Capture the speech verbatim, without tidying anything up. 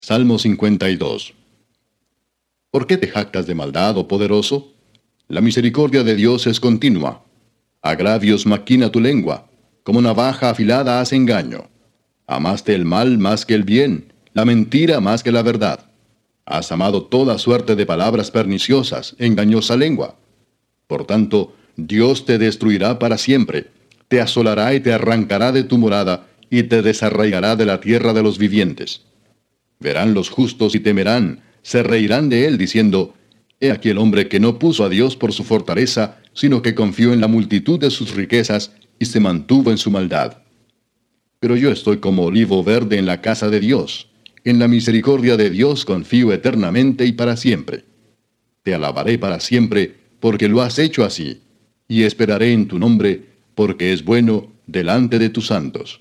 Salmo cincuenta y dos. ¿Por qué te jactas de maldad, oh poderoso? La misericordia de Dios es continua. Agravios maquina tu lengua, como navaja afilada hace engaño. Amaste el mal más que el bien, la mentira más que la verdad. Has amado toda suerte de palabras perniciosas, engañosa lengua. Por tanto, Dios te destruirá para siempre, te asolará y te arrancará de tu morada, y te desarraigará de la tierra de los vivientes. Verán los justos y temerán, se reirán de él, diciendo, He aquí el hombre que no puso a Dios por su fortaleza, sino que confió en la multitud de sus riquezas, y se mantuvo en su maldad. Pero yo estoy como olivo verde en la casa de Dios. En la misericordia de Dios confío eternamente y para siempre. Te alabaré para siempre, porque lo has hecho así, y esperaré en tu nombre, porque es bueno delante de tus santos.